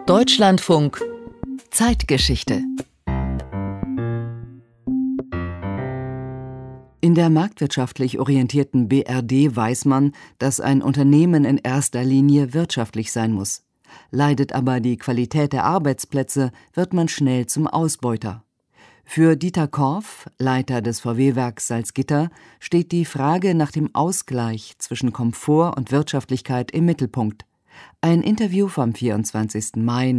Deutschlandfunk Zeitgeschichte. In der marktwirtschaftlich orientierten BRD weiß man, dass ein Unternehmen in erster Linie wirtschaftlich sein muss. Leidet aber die Qualität der Arbeitsplätze, wird man schnell zum Ausbeuter. Für Dieter Korff, Leiter des VW-Werks Salzgitter, steht die Frage nach dem Ausgleich zwischen Komfort und Wirtschaftlichkeit im Mittelpunkt. Ein Interview vom 24. Mai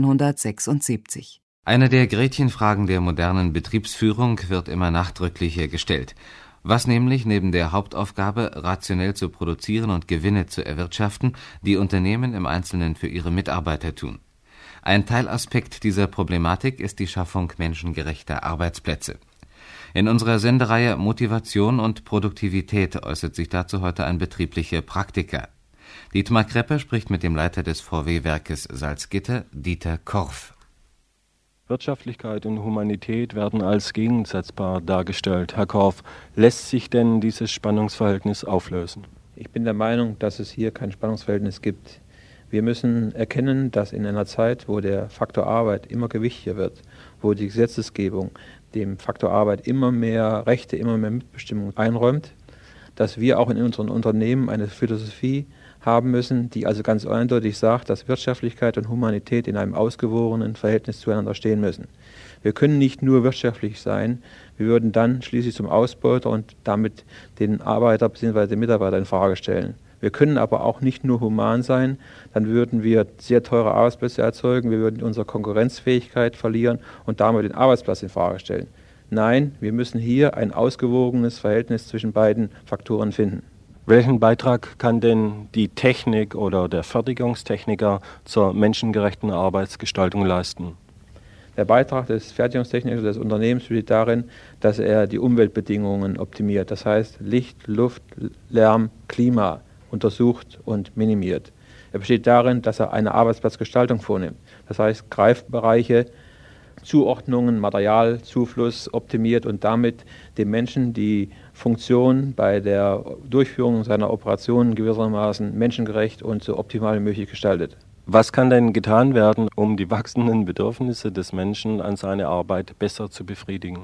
1976. Eine der Gretchenfragen der modernen Betriebsführung wird immer nachdrücklicher gestellt. Was nämlich neben der Hauptaufgabe, rationell zu produzieren und Gewinne zu erwirtschaften, die Unternehmen im Einzelnen für ihre Mitarbeiter tun. Ein Teilaspekt dieser Problematik ist die Schaffung menschengerechter Arbeitsplätze. In unserer Sendereihe Motivation und Produktivität äußert sich dazu heute ein betrieblicher Praktiker. Dietmar Kreppe spricht mit dem Leiter des VW-Werkes Salzgitter, Dieter Korff. Wirtschaftlichkeit und Humanität werden als gegensetzbar dargestellt. Herr Korff, lässt sich denn dieses Spannungsverhältnis auflösen? Ich bin der Meinung, dass es hier kein Spannungsverhältnis gibt. Wir müssen erkennen, dass in einer Zeit, wo der Faktor Arbeit immer gewichtiger wird, wo die Gesetzesgebung dem Faktor Arbeit immer mehr Rechte, immer mehr Mitbestimmung einräumt, dass wir auch in unseren Unternehmen eine Philosophie haben müssen, die also ganz eindeutig sagt, dass Wirtschaftlichkeit und Humanität in einem ausgewogenen Verhältnis zueinander stehen müssen. Wir können nicht nur wirtschaftlich sein, wir würden dann schließlich zum Ausbeuter und damit den Arbeiter bzw. den Mitarbeiter in Frage stellen. Wir können aber auch nicht nur human sein, dann würden wir sehr teure Arbeitsplätze erzeugen, wir würden unsere Konkurrenzfähigkeit verlieren und damit den Arbeitsplatz in Frage stellen. Nein, wir müssen hier ein ausgewogenes Verhältnis zwischen beiden Faktoren finden. Welchen Beitrag kann denn die Technik oder der Fertigungstechniker zur menschengerechten Arbeitsgestaltung leisten? Der Beitrag des Fertigungstechnikers des Unternehmens besteht darin, dass er die Umweltbedingungen optimiert. Das heißt Licht, Luft, Lärm, Klima untersucht und minimiert. Er besteht darin, dass er eine Arbeitsplatzgestaltung vornimmt. Das heißt Greifbereiche, Zuordnungen, Materialzufluss optimiert und damit dem Menschen die Funktion bei der Durchführung seiner Operationen gewissermaßen menschengerecht und so optimal wie möglich gestaltet. Was kann denn getan werden, um die wachsenden Bedürfnisse des Menschen an seine Arbeit besser zu befriedigen?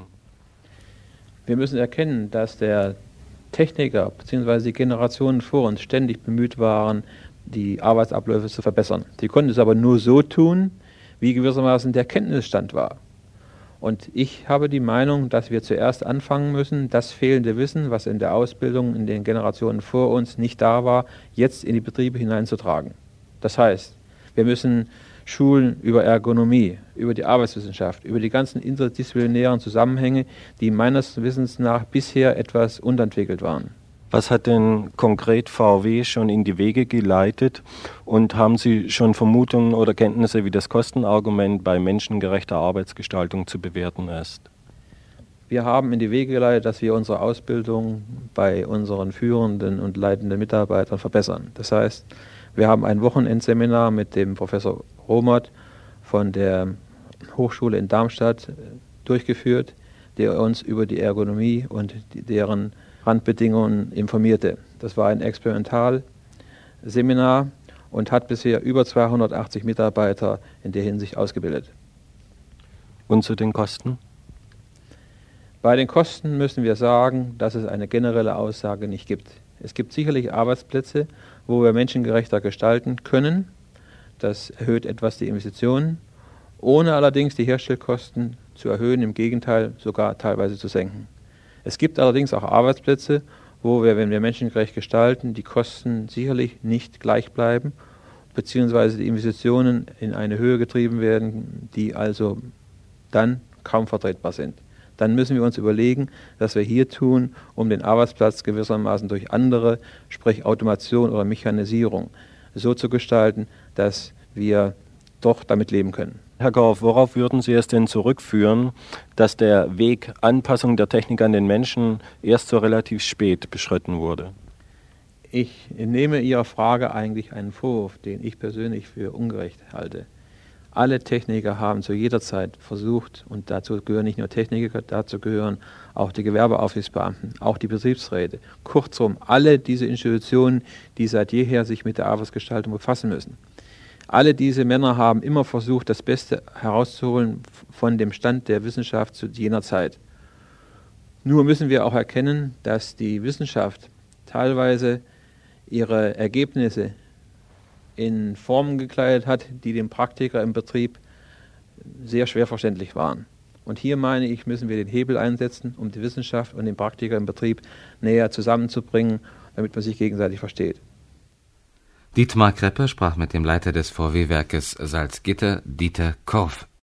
Wir müssen erkennen, dass der Techniker bzw. die Generationen vor uns ständig bemüht waren, die Arbeitsabläufe zu verbessern. Sie konnten es aber nur so tun, wie gewissermaßen der Kenntnisstand war. Und ich habe die Meinung, dass wir zuerst anfangen müssen, das fehlende Wissen, was in der Ausbildung in den Generationen vor uns nicht da war, jetzt in die Betriebe hineinzutragen. Das heißt, wir müssen schulen über Ergonomie, über die Arbeitswissenschaft, über die ganzen interdisziplinären Zusammenhänge, die meines Wissens nach bisher etwas unterentwickelt waren. Was hat denn konkret VW schon in die Wege geleitet und haben Sie schon Vermutungen oder Kenntnisse, wie das Kostenargument bei menschengerechter Arbeitsgestaltung zu bewerten ist? Wir haben in die Wege geleitet, dass wir unsere Ausbildung bei unseren führenden und leitenden Mitarbeitern verbessern. Das heißt, wir haben ein Wochenendseminar mit dem Professor Romert von der Hochschule in Darmstadt durchgeführt, der uns über die Ergonomie und deren Randbedingungen informierte. Das war ein Experimentalseminar und hat bisher über 280 Mitarbeiter in der Hinsicht ausgebildet. Und zu den Kosten? Bei den Kosten müssen wir sagen, dass es eine generelle Aussage nicht gibt. Es gibt sicherlich Arbeitsplätze, wo wir menschengerechter gestalten können. Das erhöht etwas die Investitionen, ohne allerdings die Herstellkosten zu erhöhen, im Gegenteil sogar teilweise zu senken. Es gibt allerdings auch Arbeitsplätze, wo wir, wenn wir menschengerecht gestalten, die Kosten sicherlich nicht gleich bleiben, beziehungsweise die Investitionen in eine Höhe getrieben werden, die also dann kaum vertretbar sind. Dann müssen wir uns überlegen, was wir hier tun, um den Arbeitsplatz gewissermaßen durch andere, sprich Automation oder Mechanisierung, so zu gestalten, dass wir doch damit leben können. Herr Korff, worauf würden Sie es denn zurückführen, dass der Weg Anpassung der Technik an den Menschen erst so relativ spät beschritten wurde? Ich nehme Ihrer Frage eigentlich einen Vorwurf, den ich persönlich für ungerecht halte. Alle Techniker haben zu jeder Zeit versucht, und dazu gehören nicht nur Techniker, dazu gehören auch die Gewerbeaufsichtsbeamten, auch die Betriebsräte, kurzum alle diese Institutionen, die seit jeher sich mit der Arbeitsgestaltung befassen müssen. Alle diese Männer haben immer versucht, das Beste herauszuholen von dem Stand der Wissenschaft zu jener Zeit. Nur müssen wir auch erkennen, dass die Wissenschaft teilweise ihre Ergebnisse in Formen gekleidet hat, die dem Praktiker im Betrieb sehr schwer verständlich waren. Und hier, meine ich, müssen wir den Hebel einsetzen, um die Wissenschaft und den Praktiker im Betrieb näher zusammenzubringen, damit man sich gegenseitig versteht. Dietmar Kreppe sprach mit dem Leiter des VW-Werkes Salzgitter, Dieter Korff.